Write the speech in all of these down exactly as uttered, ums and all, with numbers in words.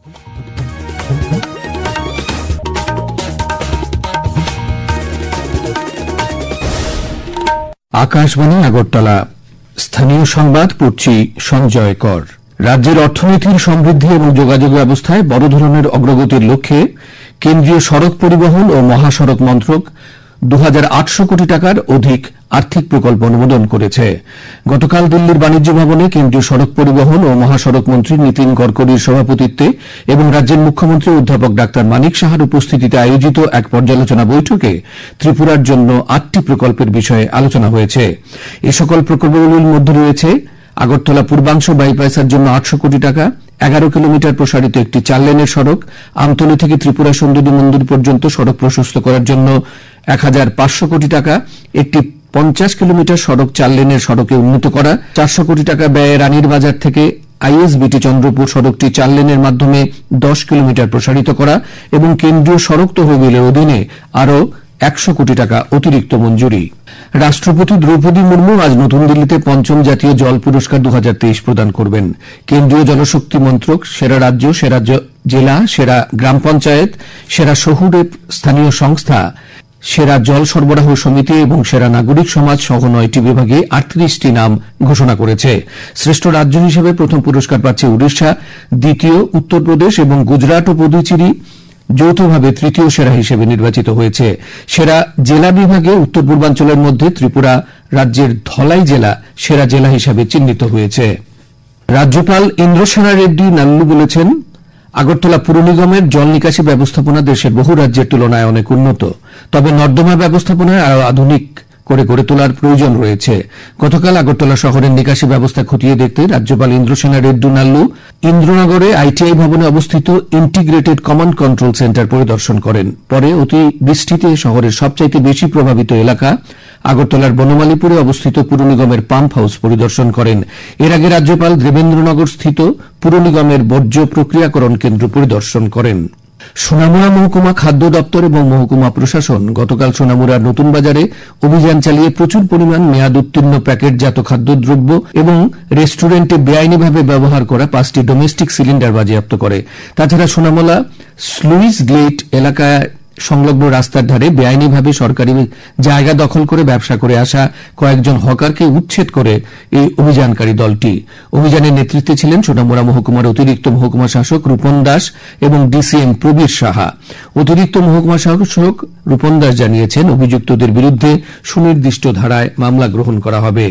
আকাশবাণী আগরতলা। স্থানীয় সংবাদ পড়ছি সঞ্জয় কর। রাজ্যের অর্থনীতির সমৃদ্ধি এবং যোগাযোগ ব্যবস্থায় বড় ধরনের অগ্রগতির লক্ষ্যে কেন্দ্রীয় সড়ক পরিবহন ও মহাসড়ক মন্ত্রক দু হাজার আটশো কোটি টাকার অধিক আর্থিক প্রকল্প অনুমোদন করেছে। গতকাল দিল্লির বাণিজ্য ভবনে কেন্দ্রীয় সড়ক পরিবহন ও মহাসড়ক মন্ত্রী নীতিন গডকরির সভাপতিত্বে এবং রাজ্যের মুখ্যমন্ত্রী অধ্যাপক ডাক্তার মানিক সাহার উপস্থিতিতে আয়োজিত এক পর্যালোচনা বৈঠকে ত্রিপুরার জন্য আটটি প্রকল্পের বিষয়ে আলোচনা হয়েছে। এ সকল প্রকল্পগুলির মধ্যে রয়েছে আগরতলা পূর্বাংশ বাইপাসের জন্য আটশো কোটি টাকা, এগারো কিলোমিটার প্রসারিত একটি চার লেনের সড়ক, আমতলী থেকে ত্রিপুরা সুন্দরী মন্দির পর্যন্ত সড়ক প্রশস্ত করার জন্য এক হাজার পাঁচশো কোটি টাকা, একটি পঞ্চাশ কিলোমিটার সড়ক চার লেনের সড়কে উন্নীত করা, চারশো কোটি টাকা ব্যয়ে রানীর বাজার থেকে আইএসবিটি চন্দ্রপুর সড়কটি চার লেনের মাধ্যমে দশ কিলোমিটার প্রসারিত করা এবং কেন্দ্রীয় সড়ক তহবিলের অধীনে আরও একশো কোটি টাকা অতিরিক্ত মঞ্জুরি। রাষ্ট্রপতি দ্রৌপদী মুর্মু আজ নতুন দিল্লিতে পঞ্চম জাতীয় জল পুরস্কার দু হাজার তেইশ প্রদান করবেন। কেন্দ্রীয় জলশক্তি মন্ত্রক সেরা রাজ্য, সেরা জেলা, সেরা গ্রাম পঞ্চায়েত, সেরা শহুরে স্থানীয় সংস্থা, সেরা জল সরবরাহ সমিতি এবং সেরা নাগরিক সমাজ সহ নয়টি বিভাগে আটত্রিশটি নাম ঘোষণা করেছে। শ্রেষ্ঠ রাজ্য হিসেবে প্রথম পুরস্কার পাচ্ছে উড়িষ্যা, দ্বিতীয় উত্তরপ্রদেশ এবং গুজরাট ও পুদুচেরি যৌথভাবে তৃতীয় সেরা হিসেবে নির্বাচিত হয়েছে। সেরা জেলা বিভাগে উত্তর পূর্বাঞ্চলের মধ্যে ত্রিপুরা রাজ্যের ধলাই জেলা সেরা জেলা হিসেবে চিহ্নিত হয়েছে। রাজ্যপাল ইন্দ্রসেনা রেড্ডি নাল্লু বলেছেন, আগরতলা পুর নিগমের জল নিকাশি ব্যবস্থাপনা দেশের বহু রাজ্যের তুলনায় অনেক উন্নত, তবে নর্দমা ব্যবস্থাপনায় আরও আধুনিক করে গড়ে তোলার প্রয়োজন রয়েছে। গতকাল আগরতলা শহরের নিকাশি ব্যবস্থা খতিয়ে দেখতে রাজ্যপাল ইন্দ্রসেনা রেড্ডি নাল্লু ইন্দ্রনগরে আইটিআই ভবনে অবস্থিত ইন্টিগ্রেটেড কমান্ড কন্ট্রোল সেন্টার পরিদর্শন করেন। পরে অতি বৃষ্টিতে শহরের সবচাইতে বেশি প্রভাবিত এলাকা আগরতলার বনমালীপুরে অবস্থিত পুর নিগমের পাম্প হাউস পরিদর্শন করেন। এর আগে রাজ্যপাল দেবেন্দ্রনগর স্থিত পুর নিগমের বর্জ্য প্রক্রিয়াকরণ কেন্দ্র পরিদর্শন করেন। সোনামুড়া মহকুমা খাদ্য দপ্তর এবং মহকুমা প্রশাসন গতকাল সোনামুড়ার নতুন বাজারে অভিযান চালিয়ে প্রচুর পরিমাণ মেয়াদ উত্তীর্ণ প্যাকেটজাত খাদ্যদ্রব্য এবং রেস্টুরেন্টে বেআইনিভাবে ব্যবহার করা পাঁচটি ডোমেস্টিক সিলিন্ডার বাজেয়াপ্ত করে। তাছাড়া সোনামুড়া স্লুইস গ্লেট এলাকায় সংলগ্ন রাস্তার ধারে বেআইনিভাবে সরকারি জায়গা দখল করে ব্যবসা করে আসা কয়েকজন হকারকে উচ্ছেদ করে এই অভিযানকারী দলটি। অভিযানের নেতৃত্বে ছিলেন সোনামুড়া মহকুমার অতিরিক্ত মহকুমা শাসক রূপন দাস এবং ডিসিএম প্রবীর সাহা। অতিরিক্ত মহকুমা শাসক রূপন দাস জানিয়েছেন, অভিযুক্তদের বিরুদ্ধে সুনির্দিষ্ট ধারায় মামলা গ্রহণ করা হবে।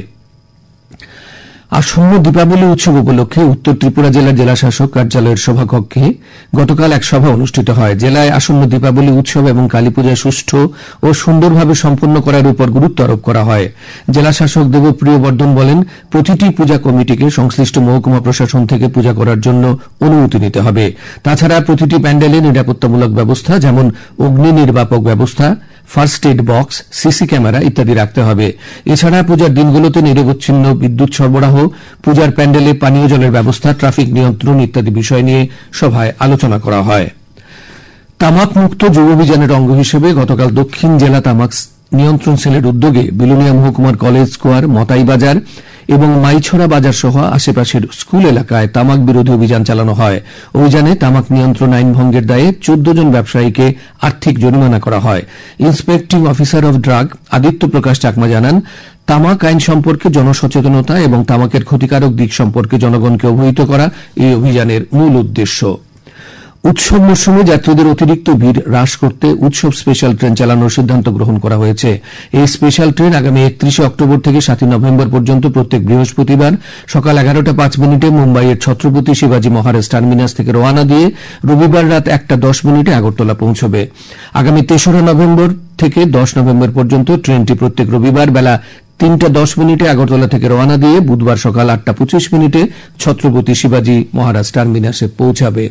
আসন্ন দীপাবলি উৎসব উপলক্ষে উত্তর ত্রিপুরা জেলার জেলাশাসক কার্যালয়ের সভাকক্ষে গতকাল এক সভা অনুষ্ঠিত হয়। জেলায় আসন্ন দীপাবলি উৎসব এবং কালীপূজা সুষ্ঠু ও সুন্দরভাবে সম্পন্ন করার উপর গুরুত্ব আরোপ করা হয়। জেলাশাসক দেবপ্রিয় বর্ধন বলেন, প্রতিটি পূজা কমিটিকে সংশ্লিষ্ট মহকুমা প্রশাসন থেকে পূজা করার জন্য অনুমতি নিতে হবে। তাছাড়া প্রতিটি প্যান্ডেলে নিরাপত্তামূলক ব্যবস্থা যেমন অগ্নি নির্বাপক ব্যবস্থা, first aid box, CC camera ইত্যাদি রাখতে হবে। এছাড়া পূজার দিনগুলোতে নিরবচ্ছিন্ন বিদ্যুৎ সরবরাহ, পূজার প্যান্ডেলে পানীয় জলের ব্যবস্থা, ট্রাফিক নিয়ন্ত্রণ ইত্যাদি বিষয় নিয়ে সভায় আলোচনা করা হয়। তামাক মুক্ত যুব অভিযানের অঙ্গ হিসেবে গতকাল দক্ষিণ জেলা তামাক নিয়ন্ত্রণ সেলের উদ্যোগে বিলোনিয়া মহকুমার কলেজ স্কোয়ার, মতাই বাজার এবং মাইছড়া বাজার সহ আশেপাশের স্কুল এলাকায় তামাক বিরোধী অভিযান চালানো হয়। অভিযানে তামাক নিয়ন্ত্রণ আইন ভঙ্গের দায়ে চোদ্দ জন ব্যবসায়ীকে আর্থিক জরিমানা করা হয়। Inspecting officer of drug Aditya Prakash Chakma জানান, তামাক আইন সম্পর্কে জনসচেতনতা এবং তামাকের ক্ষতিকারক দিক সম্পর্কে জনগণকে অবহিত করা এই অভিযানের মূল উদ্দেশ্য। উৎসব মৌসুমে যাত্রীদের অতিরিক্ত ভিড় হ্রাস করতে উৎসব স্পেশাল ট্রেন চালানোর সিদ্ধান্ত গ্রহণ করা হয়েছে। এই স্পেশাল ট্রেন আগামী একত্রিশে অক্টোবর থেকে সাতই নভেম্বর পর্যন্ত প্রত্যেক বৃহস্পতিবার সকাল এগারোটা পাঁচ মিনিটে মুম্বাইয়ের ছত্রপতি শিবাজী মহারাজ টার্মিনাস থেকে রওনা দিয়ে রবিবার রাত একটা দশ মিনিটে আগরতলা পৌঁছবে। আগামী তেসরা নভেম্বর থেকে দশ নভেম্বর পর্যন্ত ট্রেনটি প্রত্যেক রবিবার বেলা তিনটা দশ মিনিটে আগরতলা থেকে রওনা দিয়ে বুধবার সকাল আটটা পঁচিশ মিনিটে ছত্রপতি শিবাজী মহারাজ টার্মিনাসে পৌঁছাবে।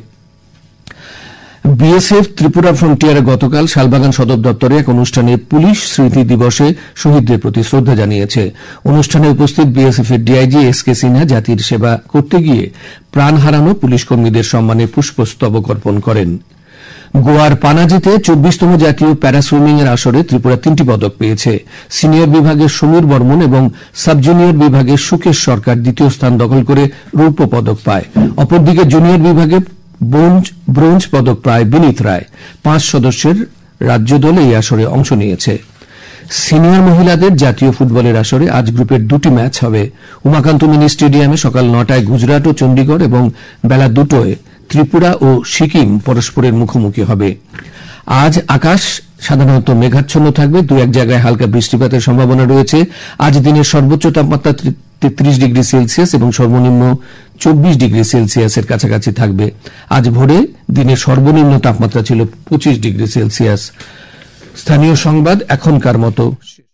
বিএসএফ ত্রিপুরা ফ্রন্টিয়ারে গতকাল শালবাগান সদর দপ্তরে এক অনুষ্ঠানে পুলিশ স্মৃতি দিবসে শহীদদের প্রতি শ্রদ্ধা জানিয়েছে। অনুষ্ঠানে উপস্থিত বিএসএফ এর ডিআইজি এস কে সিনহা জাতির সেবা করতে গিয়ে প্রাণ হারানো পুলিশ কর্মীদের সম্মানে পুষ্পস্তবক অর্পণ করেন। গোয়ার পানাজিতে চব্বিশতম জাতীয় প্যারা সুইমিং এর আসরে ত্রিপুরা তিনটি পদক পেয়েছে। সিনিয়র বিভাগে সমীর বর্মন এবং সাব জুনিয়র বিভাগে সুকেশ সরকার দ্বিতীয় স্থান দখল করে রৌপ্য পদক পায়। অপরদিকে জুনিয়র বিভাগে ব্রোঞ্জ পদক পায় বিনীত রায়। পাঁচ সদস্যের রাজ্য দল এই আসরে অংশ নিয়েছে। সিনিয়র মহিলাদের জাতীয় ফুটবলের আসরে আজ গ্রুপের দুটি ম্যাচ হবে। উমাকান্ত মিনি স্টেডিয়ামে সকাল নটায় গুজরাট ও চণ্ডীগড় এবং বেলা দুটোয় ত্রিপুরা ও সিকিম পরস্পরের মুখোমুখি হবে। আজ আকাশ সাধারণত মেঘাচ্ছন্ন থাকবে, দু এক জায়গায় হালকা বৃষ্টিপাতের সম্ভাবনা রয়েছে। আজ দিনের সর্বোচ্চ তাপমাত্রা তেত্রিশ ডিগ্রি সেলসিয়াস এবং সর্বনিম্ন চব্বিশ ডিগ্রি সেলসিয়াসের কাছাকাছি থাকবে। আজ ভোরে দিনের সর্বনিম্ন তাপমাত্রা ছিল পঁচিশ ডিগ্রি সেলসিয়াস। স্থানীয় সংবাদ এখনকার মতো।